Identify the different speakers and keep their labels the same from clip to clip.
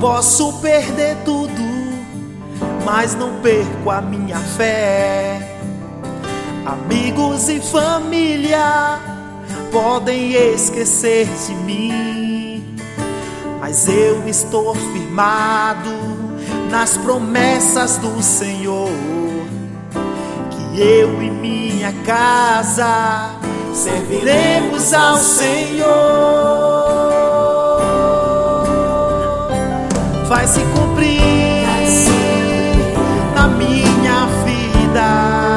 Speaker 1: Posso perder tudo, mas não perco a minha fé. Amigos e família podem esquecer de mim, mas eu estou firmado nas promessas do Senhor, que eu e minha casa serviremos ao Senhor. Vai se cumprir na minha vida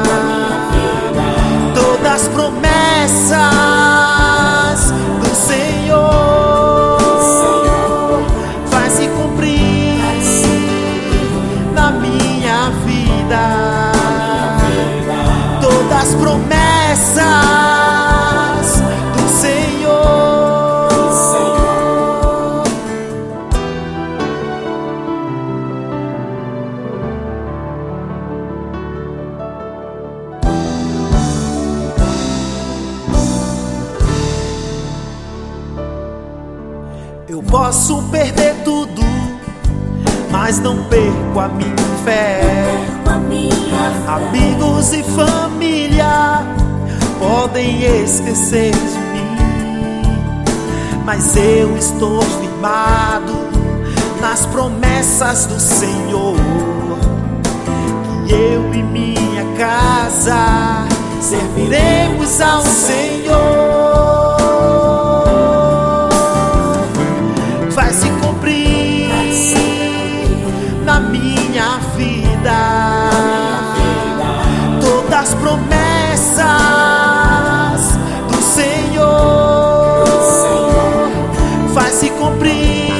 Speaker 1: todas as promessas do Senhor. Vai se cumprir na minha vida todas as promessas do Senhor. Eu posso perder tudo, mas não perco a minha fé. Amigos e família podem esquecer de mim, mas eu estou firmado nas promessas do Senhor, que eu e minha casa serviremos ao Senhor. Vai se cumprir na minha vida todas as promessas do Senhor. Vai se cumprir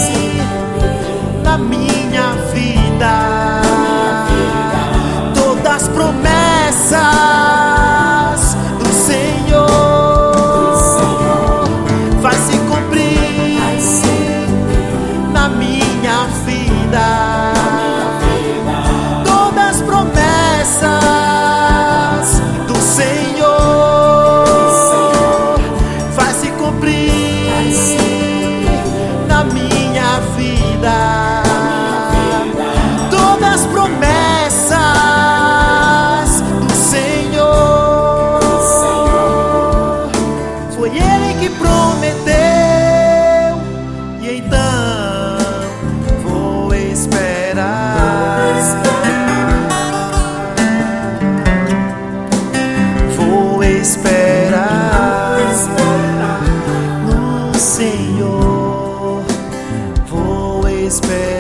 Speaker 1: na minha vida todas as promessas do Senhor. Vai se cumprir na minha vida todas as promessas do Senhor. Vai se cumprir na minha vida todas as promessas do Senhor. Foi Ele que prometeu, e então vou esperar. Vou esperar no Senhor. Vou esperar.